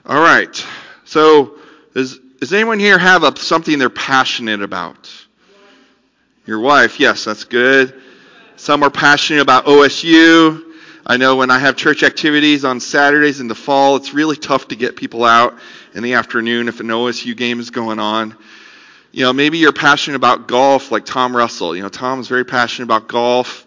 All right. So, does anyone here have something they're passionate about? Your wife, yes, that's good. Some are passionate about OSU. I know when I have church activities on Saturdays in the fall, it's really tough to get people out in the afternoon if an OSU game is going on. You know, maybe you're passionate about golf like Tom Russell. You know, Tom is very passionate about golf.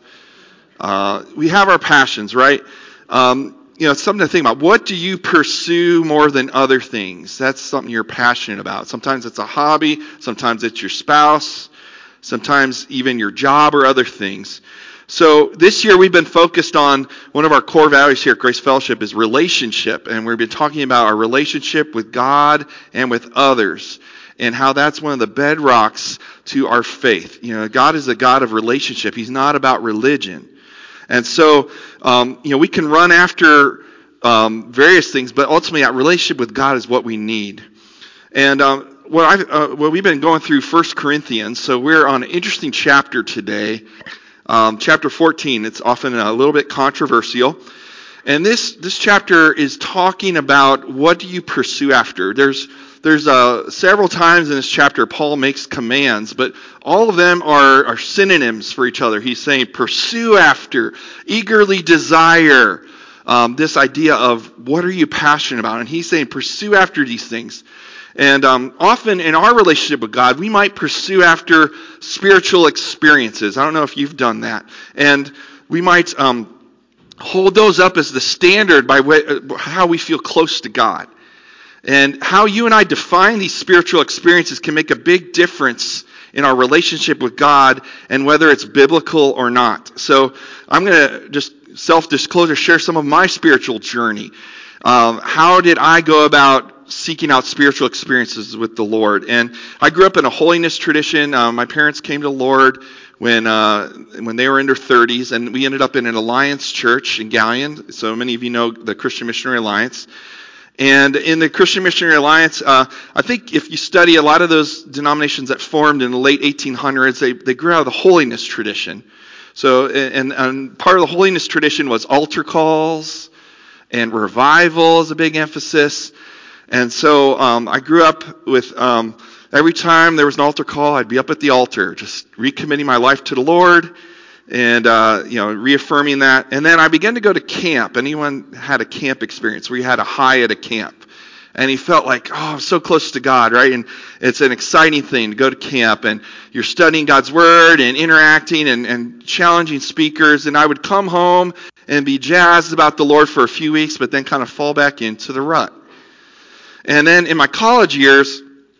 We have our passions, right? You know, it's something to think about. What do you pursue more than other things? That's something you're passionate about. Sometimes it's a hobby. Sometimes it's your spouse. Sometimes even your job or other things. So this year we've been focused on one of our core values here at Grace Fellowship is relationship. And we've been talking about our relationship with God and with others and how that's one of the bedrocks to our faith. You know, God is a God of relationship. He's not about religion. And so, you know, we can run after various things, but ultimately that relationship with God is what we need. And well, we've been going through 1 Corinthians, so we're on an interesting chapter today, chapter 14. It's often a little bit controversial. And this chapter is talking about what do you pursue after. There's several times in this chapter Paul makes commands, but all of them are synonyms for each other. He's saying pursue after, eagerly desire, this idea of what are you passionate about. And he's saying pursue after these things. And often in our relationship with God, we might pursue after spiritual experiences. I don't know if you've done that. And we might hold those up as the standard by how we feel close to God. And how you and I define these spiritual experiences can make a big difference in our relationship with God and whether it's biblical or not. So I'm going to just self-disclosure, share some of my spiritual journey. How did I go about seeking out spiritual experiences with the Lord? And I grew up in a holiness tradition. My parents came to the Lord when they were in their 30s, and we ended up in an Alliance church in Galion. So many of you know the Christian Missionary Alliance. And in the Christian Missionary Alliance, I think if you study a lot of those denominations that formed in the late 1800s, they grew out of the holiness tradition. So, and part of the holiness tradition was altar calls, and revival is a big emphasis. And so I grew up with every time there was an altar call, I'd be up at the altar, just recommitting my life to the Lord. And, reaffirming that. And then I began to go to camp. Anyone had a camp experience where you had a high at a camp? And he felt like, I'm so close to God, right? And it's an exciting thing to go to camp. And you're studying God's Word and interacting and challenging speakers. And I would come home and be jazzed about the Lord for a few weeks, but then kind of fall back into the rut. And then in my college years,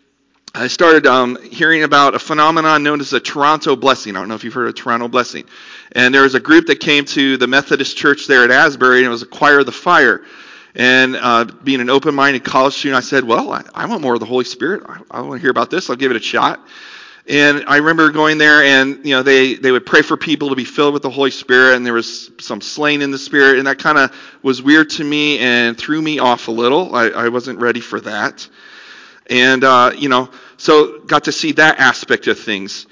I started hearing about a phenomenon known as the Toronto Blessing. I don't know if you've heard of Toronto Blessing. And there was a group that came to the Methodist church there at Asbury, and it was a Choir of the Fire. And being an open-minded college student, I said, well, I want more of the Holy Spirit. I want to hear about this. I'll give it a shot. And I remember going there, and they would pray for people to be filled with the Holy Spirit, and there was some slain in the Spirit, and that kind of was weird to me and threw me off a little. I wasn't ready for that. And, so got to see that aspect of things.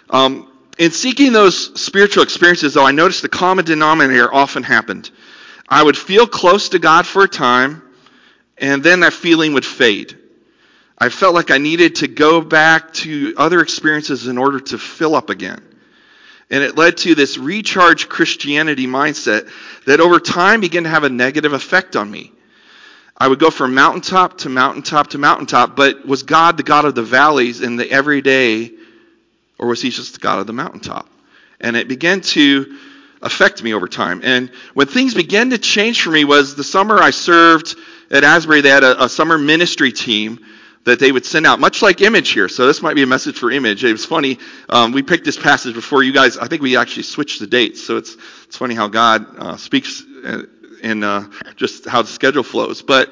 In seeking those spiritual experiences, though, I noticed the common denominator often happened. I would feel close to God for a time, and then that feeling would fade. I felt like I needed to go back to other experiences in order to fill up again. And it led to this recharged Christianity mindset that over time began to have a negative effect on me. I would go from mountaintop to mountaintop to mountaintop, but was God the God of the valleys in the everyday, or was he just the God of the mountaintop? And it began to affect me over time. And when things began to change for me was the summer I served at Asbury. They had a summer ministry team that they would send out, much like Image here. So this might be a message for Image. It was funny. We picked this passage before you guys. I think we actually switched the dates. So it's funny how God speaks and just how the schedule flows. But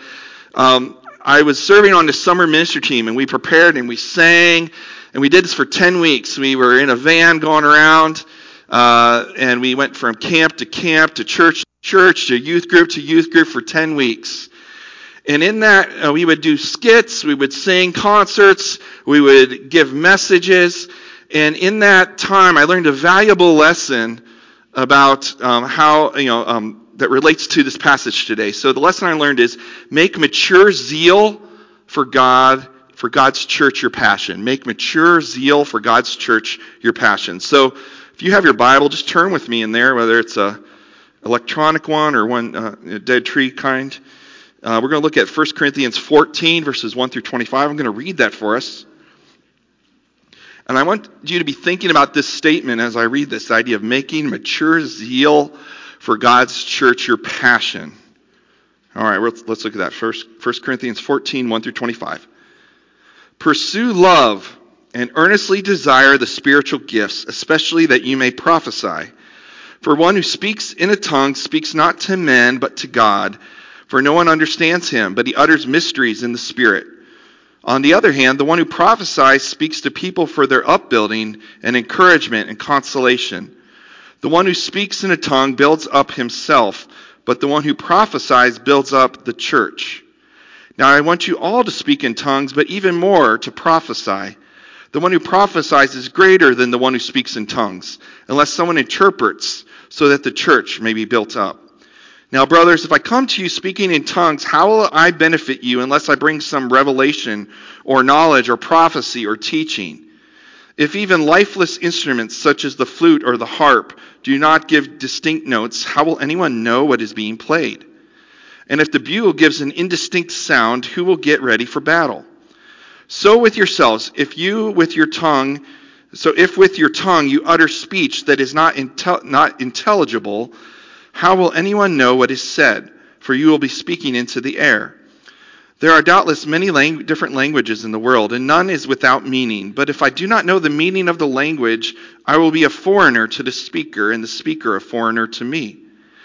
I was serving on this summer ministry team, and we prepared and we sang, and we did this for 10 weeks. We were in a van going around, and we went from camp, to church, to youth group for 10 weeks. And in that, we would do skits, we would sing concerts, we would give messages. And in that time, I learned a valuable lesson about how, that relates to this passage today. So the lesson I learned is make mature zeal for God, for God's church your passion. Make mature zeal for God's church your passion. So if you have your Bible, just turn with me in there, whether it's a electronic one or one dead tree kind. We're going to look at 1 Corinthians 14, verses 1 through 25. I'm going to read that for us. And I want you to be thinking about this statement as I read this idea of making mature zeal for God's church your passion. All right, let's look at that. 1 Corinthians 14, 1 through 25. Pursue love and earnestly desire the spiritual gifts, especially that you may prophesy. For one who speaks in a tongue speaks not to men, but to God. For no one understands him, but he utters mysteries in the Spirit. On the other hand, the one who prophesies speaks to people for their upbuilding and encouragement and consolation. The one who speaks in a tongue builds up himself, but the one who prophesies builds up the church. Now I want you all to speak in tongues, but even more to prophesy. The one who prophesies is greater than the one who speaks in tongues, unless someone interprets, so that the church may be built up. Now, brothers, if I come to you speaking in tongues, how will I benefit you unless I bring some revelation or knowledge or prophecy or teaching? If even lifeless instruments such as the flute or the harp do not give distinct notes, how will anyone know what is being played? And if the bugle gives an indistinct sound, who will get ready for battle? So with yourselves, if with your tongue you utter speech that is not intelligible, how will anyone know what is said? For you will be speaking into the air. There are doubtless many different languages in the world, and none is without meaning. But if I do not know the meaning of the language, I will be a foreigner to the speaker, and the speaker a foreigner to me.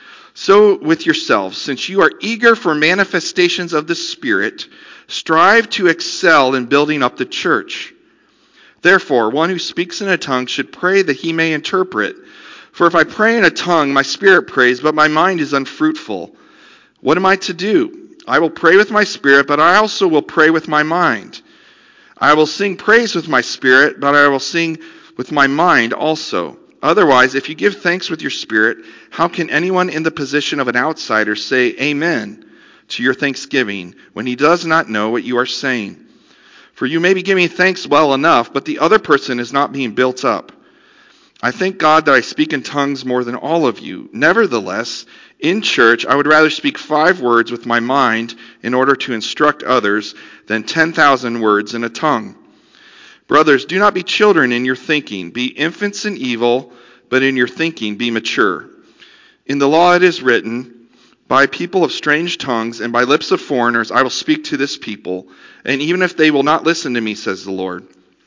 So with yourselves, since you are eager for manifestations of the Spirit, strive to excel in building up the church. Therefore, one who speaks in a tongue should pray that he may interpret. For if I pray in a tongue, my spirit prays, but my mind is unfruitful. What am I to do? I will pray with my spirit, but I also will pray with my mind. I will sing praise with my spirit, but I will sing with my mind also. Otherwise, if you give thanks with your spirit, how can anyone in the position of an outsider say amen to your thanksgiving when he does not know what you are saying? For you may be giving thanks well enough, but the other person is not being built up. I thank God that I speak in tongues more than all of you. Nevertheless, in church, I would rather speak 5 words with my mind in order to instruct others than 10,000 words in a tongue. Brothers, do not be children in your thinking. Be infants in evil, but in your thinking be mature. In the law it is written, by people of strange tongues and by lips of foreigners I will speak to this people, and even if they will not listen to me, says the Lord.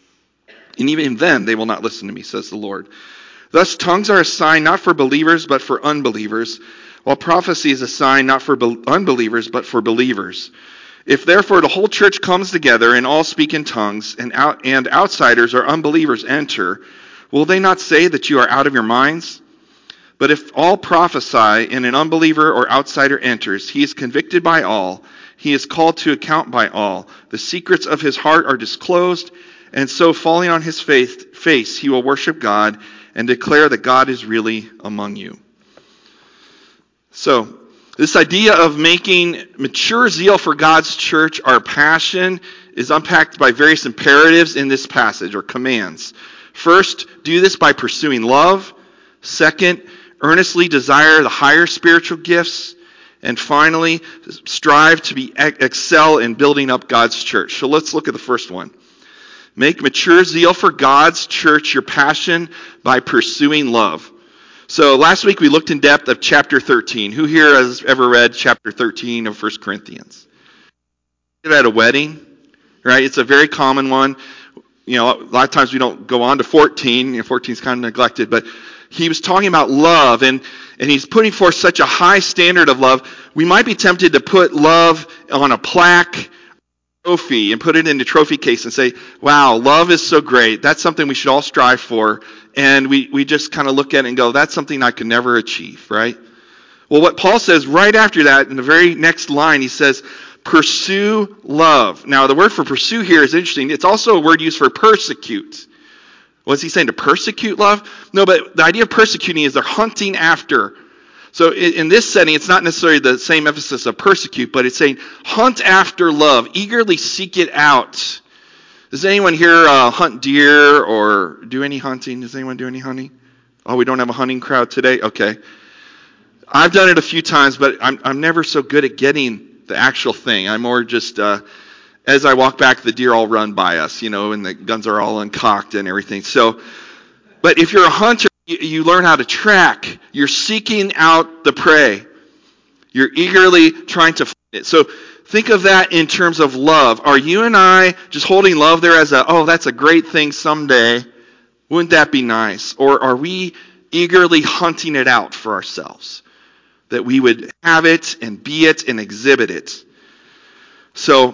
And even then they will not listen to me, says the Lord. Thus tongues are a sign not for believers but for unbelievers, while prophecy is a sign not for unbelievers but for believers. If therefore the whole church comes together and all speak in tongues, and outsiders or unbelievers enter, will they not say that you are out of your minds? But if all prophesy and an unbeliever or outsider enters, he is convicted by all, he is called to account by all. The secrets of his heart are disclosed, and so falling on his face, he will worship God and declare that God is really among you. So, this idea of making mature zeal for God's church our passion is unpacked by various imperatives in this passage, or commands. First, do this by pursuing love. Second, earnestly desire the higher spiritual gifts. And finally, strive to excel in building up God's church. So let's look at the first one. Make mature zeal for God's church your passion by pursuing love. So last week we looked in depth of chapter 13. Who here has ever read chapter 13 of 1 Corinthians? At a wedding, right? It's a very common one. You know, a lot of times we don't go on to 14. 14 is kind of neglected, but he was talking about love, and he's putting forth such a high standard of love. We might be tempted to put love on a plaque, trophy, and put it in the trophy case and say, wow, love is so great. That's something we should all strive for. And we just kind of look at it and go, that's something I could never achieve, right? Well, what Paul says right after that, in the very next line, he says, pursue love. Now, the word for pursue here is interesting. It's also a word used for persecute. Was he saying to persecute love? No, but the idea of persecuting is they're hunting after. So in this setting, it's not necessarily the same emphasis of persecute, but it's saying hunt after love, eagerly seek it out. Does anyone here hunt deer or do any hunting? Does anyone do any hunting? Oh, we don't have a hunting crowd today? Okay. I've done it a few times, but I'm never so good at getting the actual thing. I'm more just, as I walk back, the deer all run by us, and the guns are all uncocked and everything. So, but if you're a hunter, you learn how to track. You're seeking out the prey. You're eagerly trying to find it. So think of that in terms of love. Are you and I just holding love there as that's a great thing someday? Wouldn't that be nice? Or are we eagerly hunting it out for ourselves? That we would have it and be it and exhibit it. So,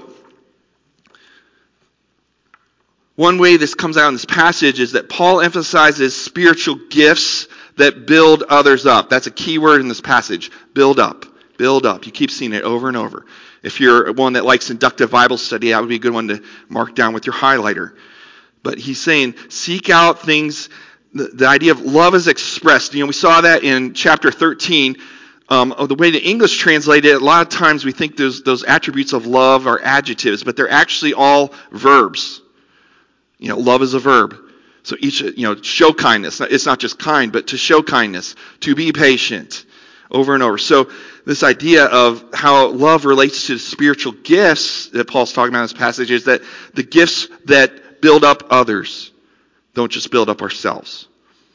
one way this comes out in this passage is that Paul emphasizes spiritual gifts that build others up. That's a key word in this passage. Build up. Build up. You keep seeing it over and over. If you're one that likes inductive Bible study, that would be a good one to mark down with your highlighter. But he's saying, seek out things. The idea of love is expressed. We saw that in chapter 13. The way the English translate it, a lot of times we think those attributes of love are adjectives, but they're actually all verbs. Love is a verb. So each, show kindness. It's not just kind, but to show kindness, to be patient, over and over. So this idea of how love relates to spiritual gifts that Paul's talking about in this passage is that the gifts that build up others don't just build up ourselves.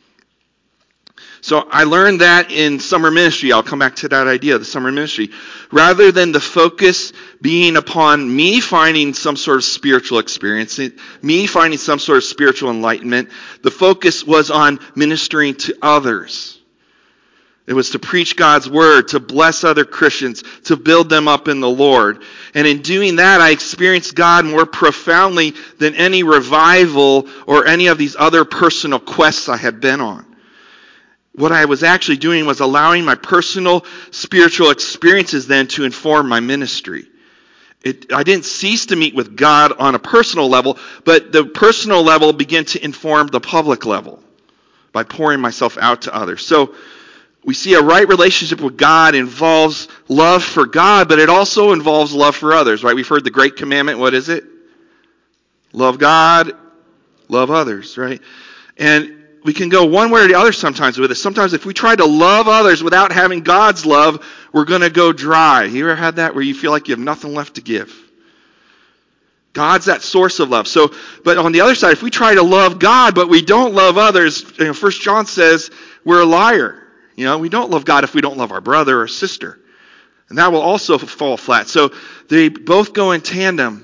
So I learned that in summer ministry. I'll come back to that idea, the summer ministry. Rather than the focus being upon me finding some sort of spiritual experience, me finding some sort of spiritual enlightenment, the focus was on ministering to others. It was to preach God's word, to bless other Christians, to build them up in the Lord. And in doing that, I experienced God more profoundly than any revival or any of these other personal quests I had been on. What I was actually doing was allowing my personal spiritual experiences then to inform my ministry. I didn't cease to meet with God on a personal level, but the personal level began to inform the public level by pouring myself out to others. So we see a right relationship with God involves love for God, but it also involves love for others, right? We've heard the great commandment. What is it? Love God, love others, right? And we can go one way or the other sometimes with it. Sometimes if we try to love others without having God's love, we're going to go dry. You ever had that where you feel like you have nothing left to give? God's that source of love. So, but on the other side, if we try to love God but we don't love others, 1 John says we're a liar. We don't love God if we don't love our brother or sister. And that will also fall flat. So they both go in tandem.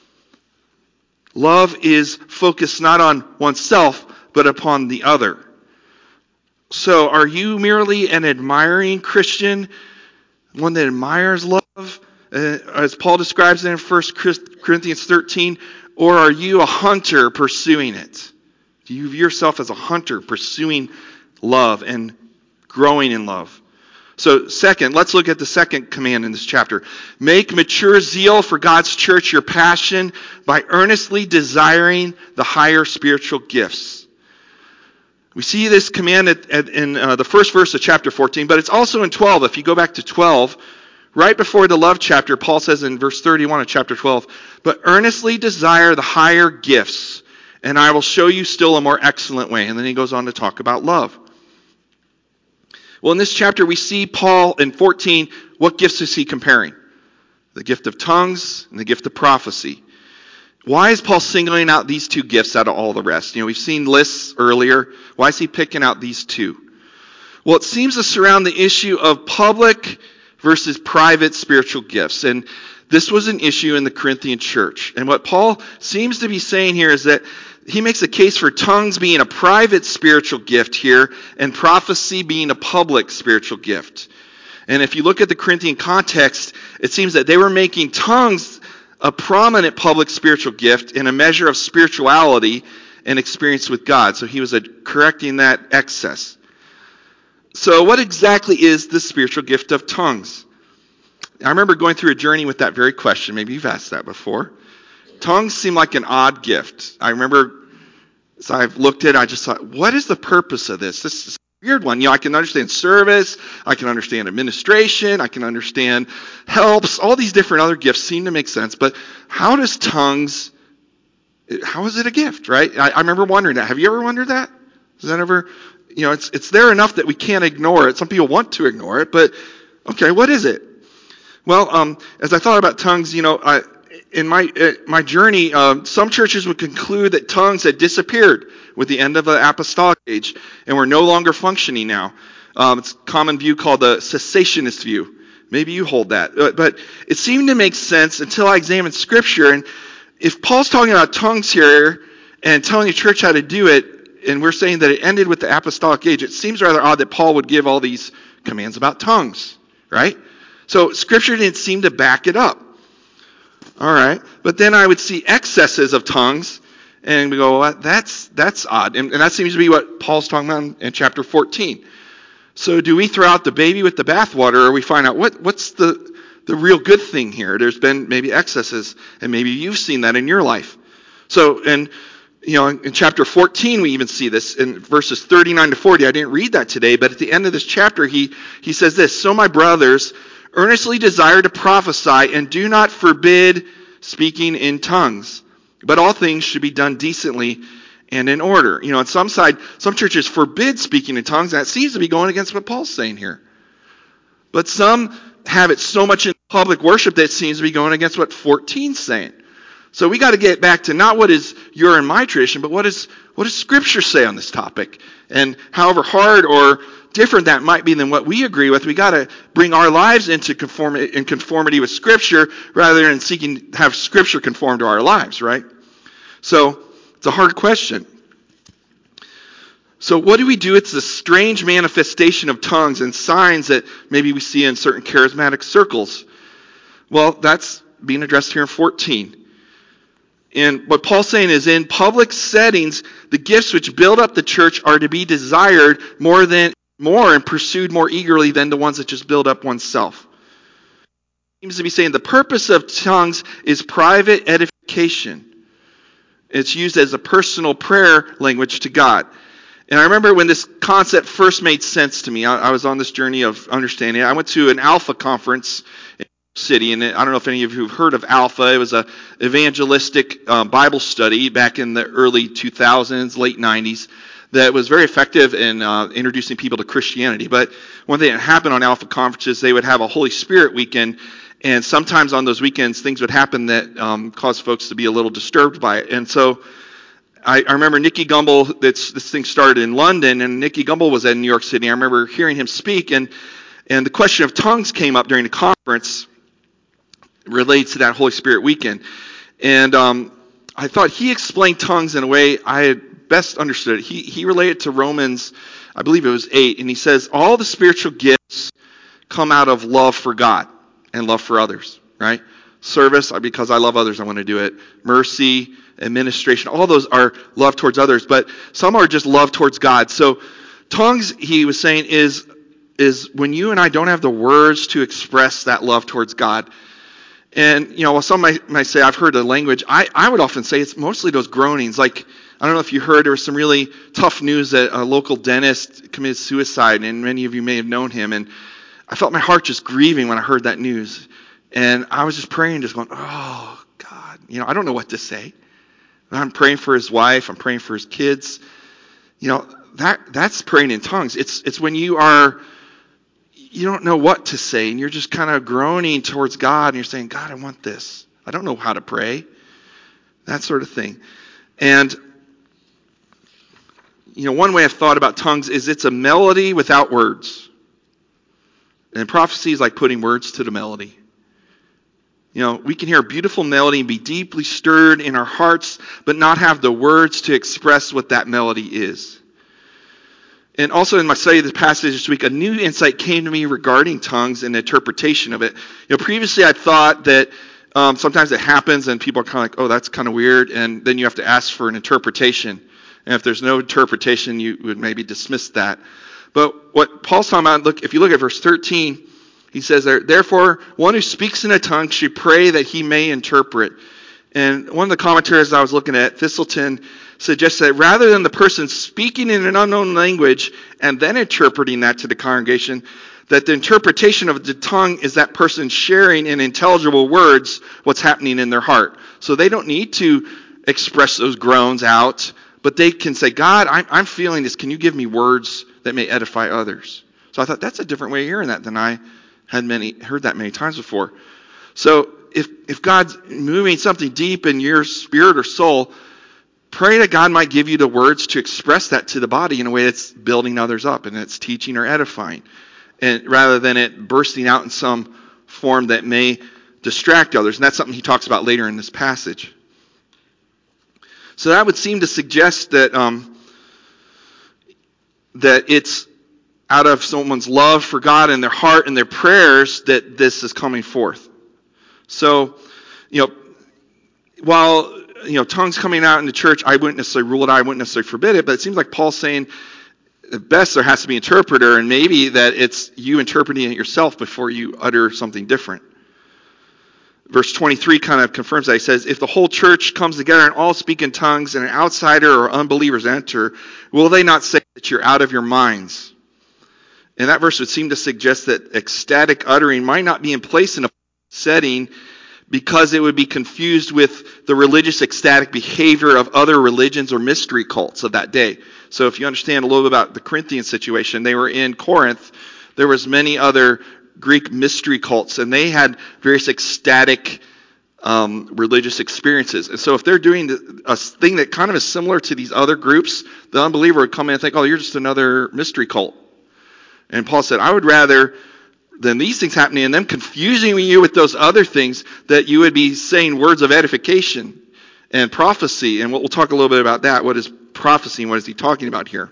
Love is focused not on oneself, but upon the other. So are you merely an admiring Christian, one that admires love, as Paul describes it in 1 Corinthians 13, or are you a hunter pursuing it? Do you view yourself as a hunter pursuing love and growing in love? So second, let's look at the second command in this chapter. Make mature zeal for God's church your passion by earnestly desiring the higher spiritual gifts. We see this command in the first verse of chapter 14, but it's also in 12. If you go back to 12, right before the love chapter, Paul says in verse 31 of chapter 12, but earnestly desire the higher gifts, and I will show you still a more excellent way. And then he goes on to talk about love. Well, in this chapter, we see Paul in 14, what gifts is he comparing? The gift of tongues and the gift of prophecy. Why is Paul singling out these two gifts out of all the rest? We've seen lists earlier. Why is he picking out these two? Well, it seems to surround the issue of public versus private spiritual gifts. And this was an issue in the Corinthian church. And what Paul seems to be saying here is that he makes a case for tongues being a private spiritual gift here and prophecy being a public spiritual gift. And if you look at the Corinthian context, it seems that they were making tongues a prominent public spiritual gift and a measure of spirituality and experience with God. So he was correcting that excess. So what exactly is the spiritual gift of tongues? I remember going through a journey with that very question. Maybe you've asked that before. Tongues seem like an odd gift. I remember as I've looked at it, I just thought, what is the purpose of this? This weird one. I can understand service, I can understand administration, I can understand helps. All these different other gifts seem to make sense. But how is it a gift, right? I remember wondering that. Have you ever wondered that? Has that ever, it's there enough that we can't ignore it. Some people want to ignore it, but okay, what is it? Well, as I thought about tongues, in my journey, some churches would conclude that tongues had disappeared with the end of the apostolic age and were no longer functioning now. It's a common view called the cessationist view. Maybe you hold that. But it seemed to make sense until I examined Scripture. And if Paul's talking about tongues here and telling the church how to do it, and we're saying that it ended with the apostolic age, it seems rather odd that Paul would give all these commands about tongues, right? So Scripture didn't seem to back it up. All right. But then I would see excesses of tongues, and we go, well, that's odd. And that seems to be what Paul's talking about in chapter 14. So do we throw out the baby with the bathwater, or we find out what's the real good thing here? There's been maybe excesses, and maybe you've seen that in your life. So, in chapter 14, we even see this in verses 39 to 40. I didn't read that today, but at the end of this chapter, he says this: "So my brothers, earnestly desire to prophesy, and do not forbid speaking in tongues. But all things should be done decently and in order." On some churches forbid speaking in tongues, and that seems to be going against what Paul's saying here. But some have it so much in public worship that it seems to be going against what 14's saying. So we got to get back to not what is your and my tradition, but what does Scripture say on this topic? And however hard or different that might be than what we agree with, we got to bring our lives into conformity with Scripture rather than seeking to have Scripture conform to our lives, right? So it's a hard question. So what do we do with the strange manifestation of tongues and signs that maybe we see in certain charismatic circles? Well, that's being addressed here in 14. And what Paul's saying is, in public settings, the gifts which build up the church are to be desired more and pursued more eagerly than the ones that just build up oneself. He seems to be saying the purpose of tongues is private edification. It's used as a personal prayer language to God. And I remember when this concept first made sense to me. I was on this journey of understanding it. I went to an Alpha conference in City, and I don't know if any of you have heard of Alpha. It was an evangelistic Bible study back in the early 2000s, late 90s, that was very effective in introducing people to Christianity. But one thing that happened on Alpha conferences, they would have a Holy Spirit weekend, and sometimes on those weekends things would happen that caused folks to be a little disturbed by it. And so I remember Nicky Gumbel, this thing started in London, and Nicky Gumbel was in New York City. I remember hearing him speak, and the question of tongues came up during the conference related to that Holy Spirit weekend. And I thought he explained tongues in a way I had best understood it. He related to Romans, I believe it was 8, and he says, all the spiritual gifts come out of love for God and love for others, right? Service, because I love others, I want to do it. Mercy, administration, all those are love towards others, but some are just love towards God. So tongues, he was saying, is when you and I don't have the words to express that love towards God. And, while some might say, I've heard the language, I would often say it's mostly those groanings. Like, I don't know if you heard, there was some really tough news that a local dentist committed suicide, and many of you may have known him, and I felt my heart just grieving when I heard that news. And I was just praying, just going, oh, God, I don't know what to say. I'm praying for his wife. I'm praying for his kids. That's praying in tongues. It's when you don't know what to say, and you're just kind of groaning towards God, and you're saying, God, I want this. I don't know how to pray. That sort of thing. And, one way I've thought about tongues is it's a melody without words. And prophecy is like putting words to the melody. We can hear a beautiful melody and be deeply stirred in our hearts, but not have the words to express what that melody is. And also in my study of this passage this week, a new insight came to me regarding tongues and the interpretation of it. Previously I thought that sometimes it happens and people are kind of like, oh, that's kind of weird, and then you have to ask for an interpretation. And if there's no interpretation, you would maybe dismiss that. But what Paul's talking about, if you look at verse 13, he says there, therefore, one who speaks in a tongue should pray that he may interpret. And one of the commentators I was looking at, Thistleton, suggests that rather than the person speaking in an unknown language and then interpreting that to the congregation, that the interpretation of the tongue is that person sharing in intelligible words what's happening in their heart. So they don't need to express those groans out, but they can say, God, I'm feeling this. Can you give me words that may edify others? So I thought that's a different way of hearing that than I had heard that many times before. So if God's moving something deep in your spirit or soul, pray that God might give you the words to express that to the body in a way that's building others up and it's teaching or edifying, and rather than it bursting out in some form that may distract others. And that's something he talks about later in this passage. So that would seem to suggest that that it's out of someone's love for God and their heart and their prayers that this is coming forth. So, while tongues coming out in the church, I wouldn't necessarily rule it out, I wouldn't necessarily forbid it, but it seems like Paul's saying at best there has to be an interpreter, and maybe that it's you interpreting it yourself before you utter something different. Verse 23 kind of confirms that. He says, if the whole church comes together and all speak in tongues and an outsider or unbelievers enter, will they not say that you're out of your minds? And that verse would seem to suggest that ecstatic uttering might not be in place in a setting because it would be confused with the religious ecstatic behavior of other religions or mystery cults of that day. So if you understand a little bit about the Corinthian situation, they were in Corinth. There was many other Greek mystery cults, and they had various ecstatic religious experiences. And so if they're doing a thing that kind of is similar to these other groups, the unbeliever would come in and think, oh, you're just another mystery cult. And Paul said, I would rather than these things happening and them confusing you with those other things, that you would be saying words of edification and prophecy. And we'll talk a little bit about that. What is prophecy and what is he talking about here?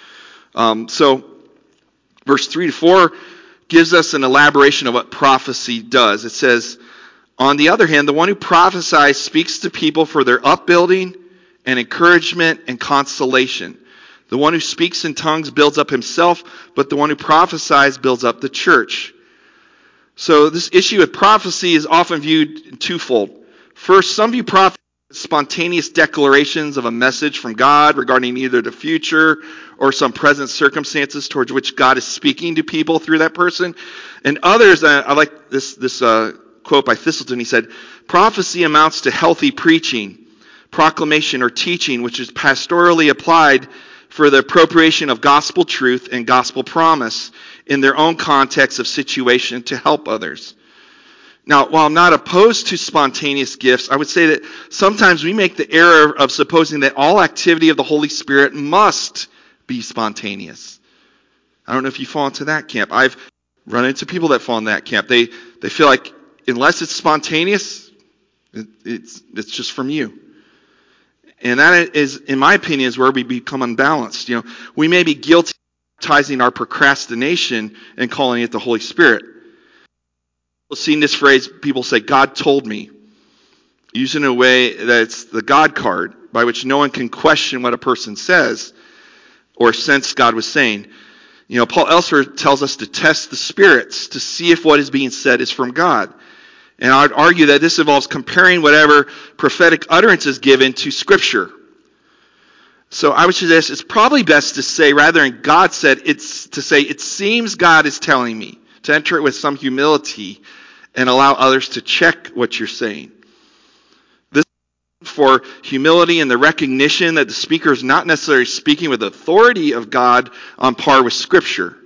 So verse 3 to 4 gives us an elaboration of what prophecy does. It says, on the other hand, the one who prophesies speaks to people for their upbuilding and encouragement and consolation. The one who speaks in tongues builds up himself, but the one who prophesies builds up the church. So this issue of prophecy is often viewed twofold. First, some view prophecy as spontaneous declarations of a message from God regarding either the future or some present circumstances towards which God is speaking to people through that person. And others, I like this quote by Thistleton. He said, prophecy amounts to healthy preaching, proclamation, or teaching, which is pastorally applied for the appropriation of gospel truth and gospel promise in their own context of situation to help others. Now, while I'm not opposed to spontaneous gifts, I would say that sometimes we make the error of supposing that all activity of the Holy Spirit must be spontaneous. I don't know if you fall into that camp. I've run into people that fall in that camp. They feel like unless it's spontaneous, it's just from you. And that is, in my opinion, is where we become unbalanced. We may be guilty of baptizing our procrastination and calling it the Holy Spirit. I've seen this phrase, people say, God told me, used in a way that it's the God card, by which no one can question what a person says or sense God was saying. Paul elsewhere tells us to test the spirits to see if what is being said is from God. And I would argue that this involves comparing whatever prophetic utterance is given to Scripture. So I would suggest it's probably best to say, rather than God said, it's to say, it seems God is telling me, to enter it with some humility and allow others to check what you're saying. This is for humility and the recognition that the speaker is not necessarily speaking with authority of God on par with Scripture.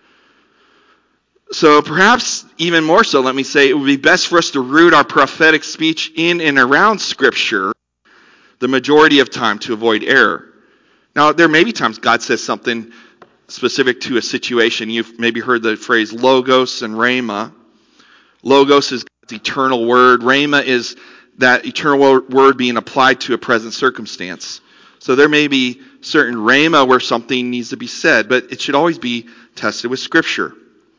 So perhaps even more so, let me say, it would be best for us to root our prophetic speech in and around Scripture the majority of time to avoid error. Now, there may be times God says something specific to a situation. You've maybe heard the phrase logos and rhema. Logos is God's eternal word. Rhema is that eternal word being applied to a present circumstance. So there may be certain rhema where something needs to be said, but it should always be tested with Scripture.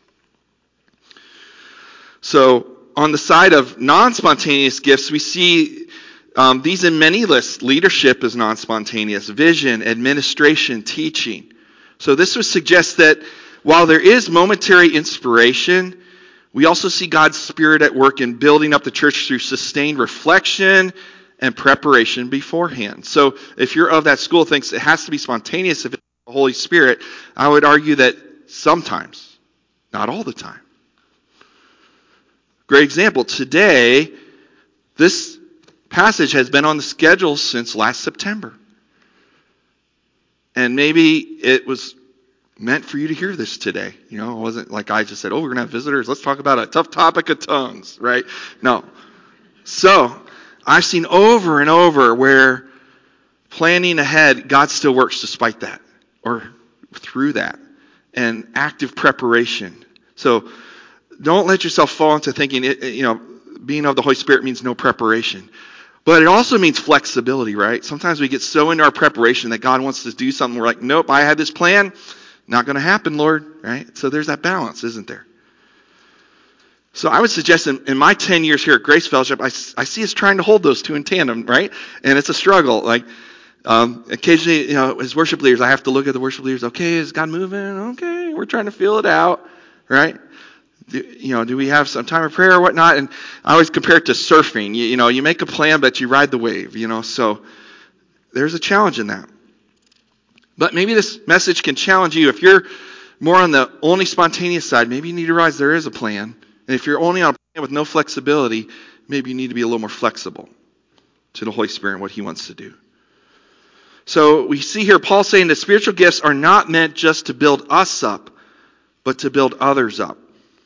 So on the side of non-spontaneous gifts, we see these in many lists. Leadership is non-spontaneous. Vision, administration, teaching. So this would suggest that while there is momentary inspiration, we also see God's Spirit at work in building up the church through sustained reflection and preparation beforehand. So if you're of that school thinks it has to be spontaneous if it's the Holy Spirit, I would argue that sometimes, not all the time. Great example. Today, this passage has been on the schedule since last September. And maybe it was meant for you to hear this today. It wasn't like I just said, we're going to have visitors. Let's talk about a tough topic of tongues, right? No. So, I've seen over and over where planning ahead, God still works despite that or through that, and active preparation. So, don't let yourself fall into thinking, being of the Holy Spirit means no preparation. But it also means flexibility, right? Sometimes we get so into our preparation that God wants to do something. We're like, nope, I had this plan. Not going to happen, Lord, right? So there's that balance, isn't there? So I would suggest in my 10 years here at Grace Fellowship, I see us trying to hold those two in tandem, right? And it's a struggle. Like occasionally, as worship leaders, I have to look at the worship leaders. Okay, is God moving? Okay, we're trying to feel it out, right? Do we have some time of prayer or whatnot? And I always compare it to surfing. You make a plan, but you ride the wave, So there's a challenge in that. But maybe this message can challenge you. If you're more on the only spontaneous side, maybe you need to realize there is a plan. And if you're only on a plan with no flexibility, maybe you need to be a little more flexible to the Holy Spirit and what He wants to do. So we see here Paul saying that spiritual gifts are not meant just to build us up, but to build others up.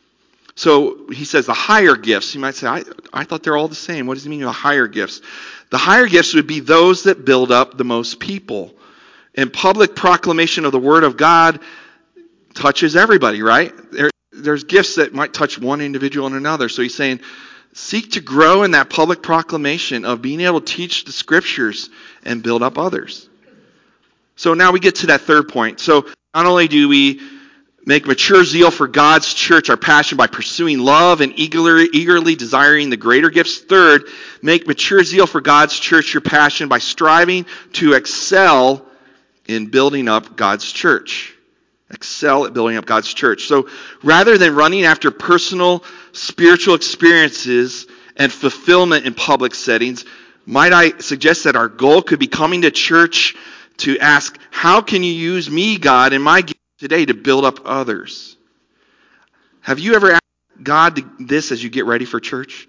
So he says the higher gifts. You might say, I thought they're all the same. What does he mean by higher gifts? The higher gifts would be those that build up the most people. And public proclamation of the Word of God touches everybody, right? There's gifts that might touch one individual and another. So he's saying, seek to grow in that public proclamation of being able to teach the Scriptures and build up others. So now we get to that third point. So not only do we make mature zeal for God's church our passion by pursuing love and eagerly desiring the greater gifts. Third, make mature zeal for God's church your passion by striving to excel in building up God's church. Excel at building up God's church. So rather than running after personal spiritual experiences and fulfillment in public settings, might I suggest that our goal could be coming to church to ask, how can you use me, God, and my gift today to build up others? Have you ever asked God this as you get ready for church?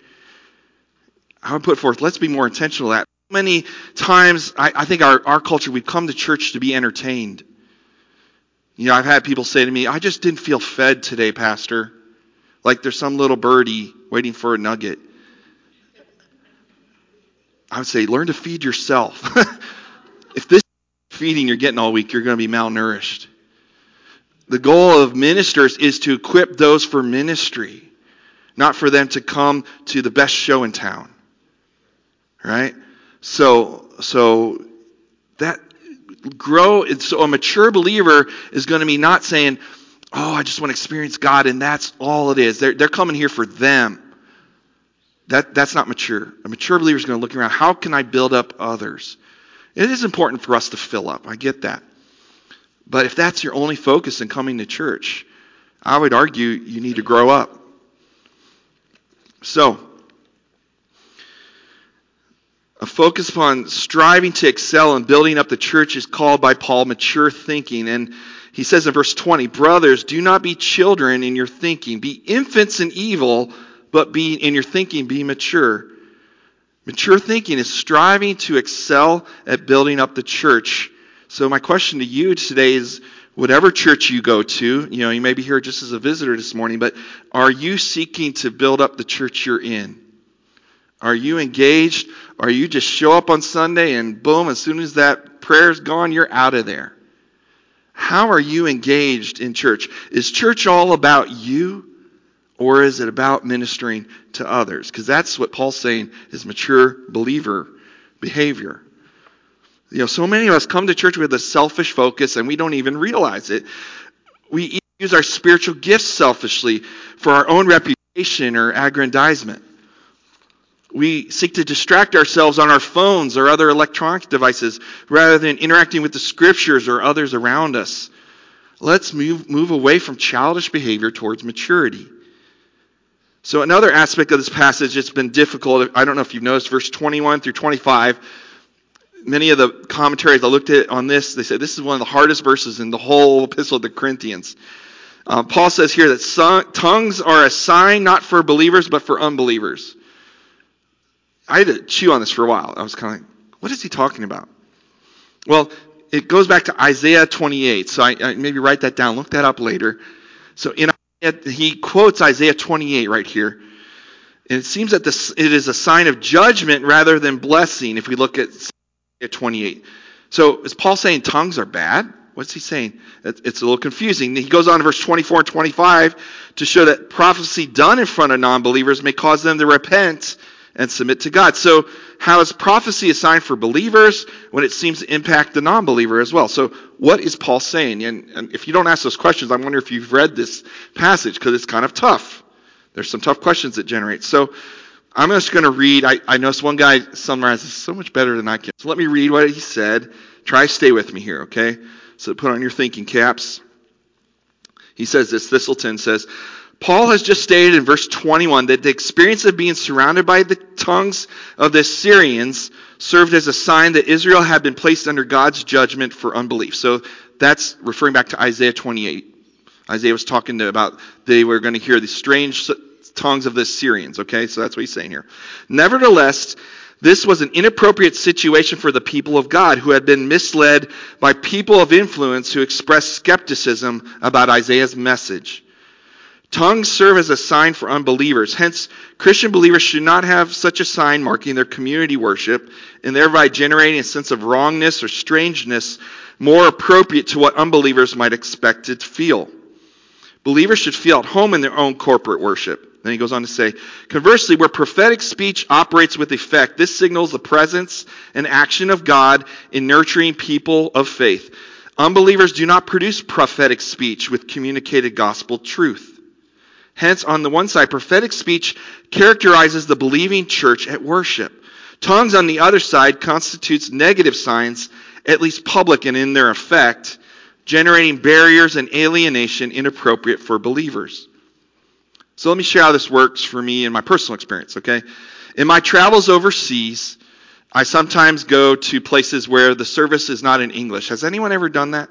I would put forth, let's be more intentional at that. Many times, I think our culture, we've come to church to be entertained. I've had people say to me, I just didn't feel fed today, Pastor. Like there's some little birdie waiting for a nugget. I would say, learn to feed yourself. If this is feeding you're getting all week, you're going to be malnourished. The goal of ministers is to equip those for ministry, not for them to come to the best show in town. Right? So that grow. So a mature believer is going to be not saying, I just want to experience God and that's all it is. They're coming here for them. That's not mature. A mature believer is going to look around. How can I build up others? It is important for us to fill up. I get that. But if that's your only focus in coming to church, I would argue you need to grow up. So, a focus upon striving to excel and building up the church is called by Paul mature thinking. And he says in verse 20, brothers, do not be children in your thinking. Be infants in evil, but be in your thinking, be mature. Mature thinking is striving to excel at building up the church. So my question to you today is, whatever church you go to, you may be here just as a visitor this morning, but are you seeking to build up the church you're in? Are you engaged? Or you just show up on Sunday and boom, as soon as that prayer's gone, you're out of there? How are you engaged in church? Is church all about you? Or is it about ministering to others? Because that's what Paul's saying is mature believer behavior. So many of us come to church with a selfish focus and we don't even realize it. We use our spiritual gifts selfishly for our own reputation or aggrandizement. We seek to distract ourselves on our phones or other electronic devices rather than interacting with the Scriptures or others around us. Let's move away from childish behavior towards maturity. So another aspect of this passage, it's been difficult. I don't know if you've noticed verse 21 through 25. Many of the commentaries I looked at on this, they said this is one of the hardest verses in the whole epistle of the Corinthians. Paul says here that tongues are a sign not for believers but for unbelievers. I had to chew on this for a while. I was kind of like, what is he talking about? Well, it goes back to Isaiah 28. So I maybe write that down. Look that up later. So he quotes Isaiah 28 right here. And it seems that it is a sign of judgment rather than blessing if we look at Isaiah 28. So is Paul saying tongues are bad? What's he saying? It's a little confusing. He goes on to verse 24 and 25 to show that prophecy done in front of non-believers may cause them to repent and submit to God. So how is prophecy a sign for believers when it seems to impact the non-believer as well? So what is Paul saying? And if you don't ask those questions, I wonder if you've read this passage because it's kind of tough. There's some tough questions it generates. So I'm just going to read. I noticed one guy summarizes so much better than I can. So let me read what he said. Try to stay with me here, okay? So put on your thinking caps. He says this, Thistleton says, Paul has just stated in verse 21 that the experience of being surrounded by the tongues of the Assyrians served as a sign that Israel had been placed under God's judgment for unbelief. So that's referring back to Isaiah 28. Isaiah was talking about they were going to hear the strange tongues of the Assyrians. Okay, so that's what he's saying here. Nevertheless, this was an inappropriate situation for the people of God who had been misled by people of influence who expressed skepticism about Isaiah's message. Tongues serve as a sign for unbelievers. Hence, Christian believers should not have such a sign marking their community worship and thereby generating a sense of wrongness or strangeness more appropriate to what unbelievers might expect to feel. Believers should feel at home in their own corporate worship. Then he goes on to say, conversely, where prophetic speech operates with effect, this signals the presence and action of God in nurturing people of faith. Unbelievers do not produce prophetic speech with communicated gospel truth. Hence, on the one side, prophetic speech characterizes the believing church at worship. Tongues, on the other side, constitutes negative signs, at least public and in their effect, generating barriers and alienation inappropriate for believers. So let me share how this works for me in my personal experience, okay? In my travels overseas, I sometimes go to places where the service is not in English. Has anyone ever done that?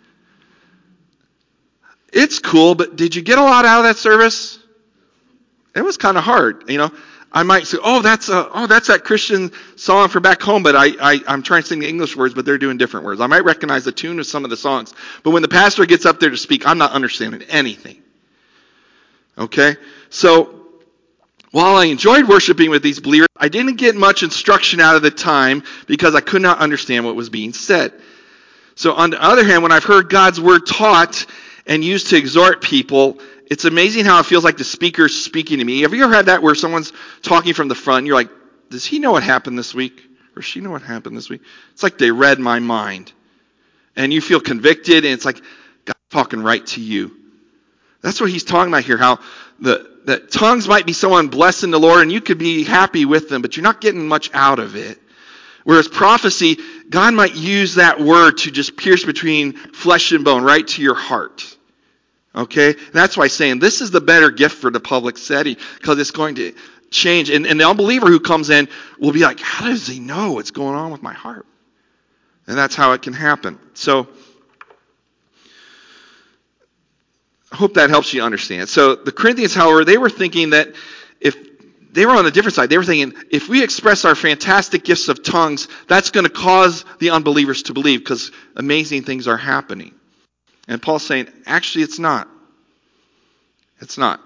It's cool, but did you get a lot out of that service? It was kind of hard, you know. I might say, that's that Christian song from back home, but I'm trying to sing the English words, but they're doing different words. I might recognize the tune of some of the songs, but when the pastor gets up there to speak, I'm not understanding anything. Okay? So, while I enjoyed worshiping with these believers, I didn't get much instruction out of the time because I could not understand what was being said. So, on the other hand, when I've heard God's word taught and used to exhort people, it's amazing how it feels like the speaker's speaking to me. Have you ever had that where someone's talking from the front and you're like, does he know what happened this week? Or she know what happened this week? It's like they read my mind. And you feel convicted and it's like God's talking right to you. That's what he's talking about here, how that tongues might be someone blessing the Lord and you could be happy with them, but you're not getting much out of it. Whereas prophecy, God might use that word to just pierce between flesh and bone right to your heart. Okay? And that's why saying this is the better gift for the public setting because it's going to change. And the unbeliever who comes in will be like, how does he know what's going on with my heart? And that's how it can happen. So I hope that helps you understand. So the Corinthians, however, they were thinking that if they were on the different side, they were thinking if we express our fantastic gifts of tongues, that's going to cause the unbelievers to believe because amazing things are happening. And Paul's saying, actually, it's not. It's not.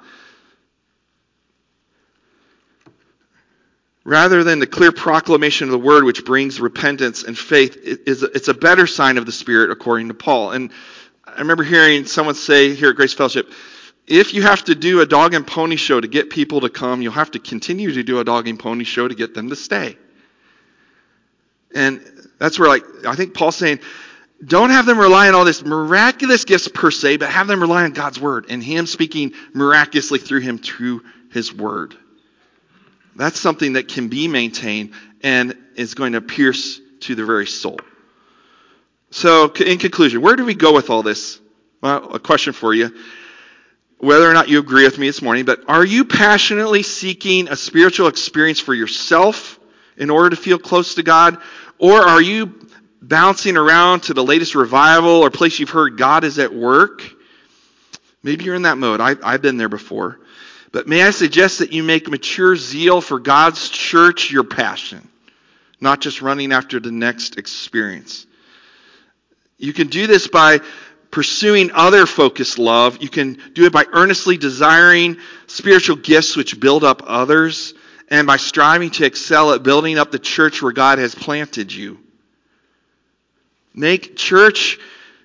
Rather than the clear proclamation of the word which brings repentance and faith, it's a better sign of the Spirit according to Paul. And I remember hearing someone say here at Grace Fellowship, if you have to do a dog and pony show to get people to come, you'll have to continue to do a dog and pony show to get them to stay. And that's where I think Paul's saying, don't have them rely on all this miraculous gifts per se, but have them rely on God's word and him speaking miraculously through him through his word. That's something that can be maintained and is going to pierce to the very soul. So in conclusion, where do we go with all this? Well, a question for you. whether or not you agree with me this morning, but are you passionately seeking a spiritual experience for yourself in order to feel close to God? Or are you bouncing around to the latest revival or place you've heard God is at work? Maybe you're in that mode. I've been there before. But may I suggest that you make mature zeal for God's church your passion, not just running after the next experience. You can do this by pursuing other-focused love. You can do it by earnestly desiring spiritual gifts which build up others, and by striving to excel at building up the church where God has planted you. Make a church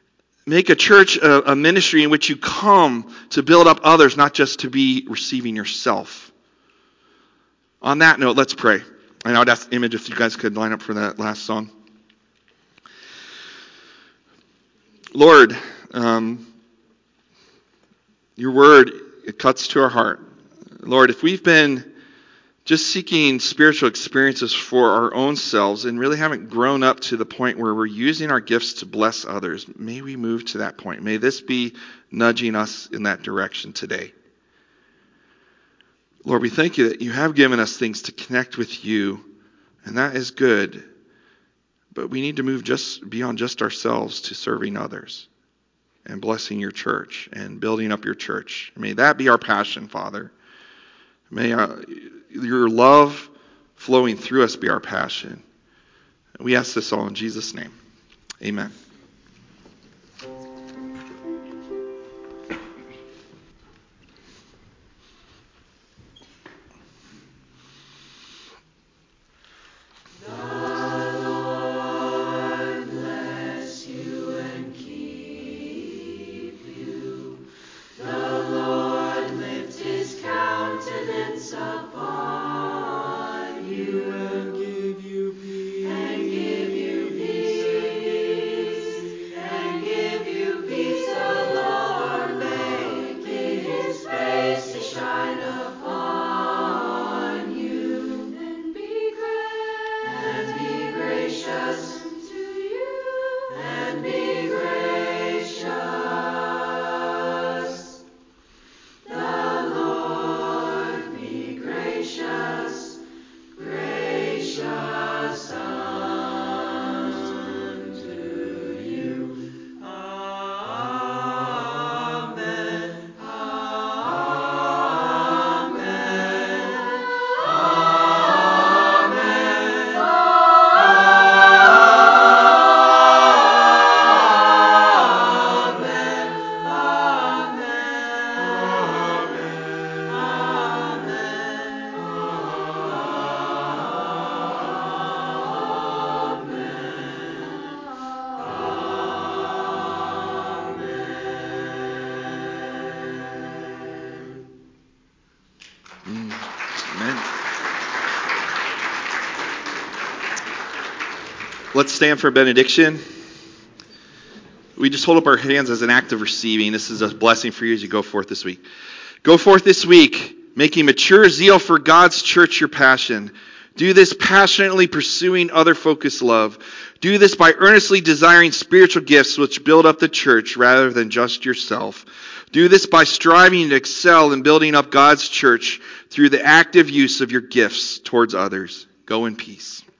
a ministry in which you come to build up others, not just to be receiving yourself. On that note, let's pray. And I would ask Image if you guys could line up for that last song. Lord, your word, it cuts to our heart. Lord, if we've been just seeking spiritual experiences for our own selves and really haven't grown up to the point where we're using our gifts to bless others, may we move to that point. May this be nudging us in that direction today. Lord, we thank you that you have given us things to connect with you, and that is good. But we need to move just beyond just ourselves to serving others and blessing your church and building up your church. May that be our passion, Father. May your love flowing through us be our passion. We ask this all in Jesus' name. Amen. Let's stand for benediction. We just hold up our hands as an act of receiving. This is a blessing for you as you go forth this week. Go forth this week, making mature zeal for God's church your passion. Do this passionately pursuing other-focused love. Do this by earnestly desiring spiritual gifts which build up the church rather than just yourself. Do this by striving to excel in building up God's church through the active use of your gifts towards others. Go in peace.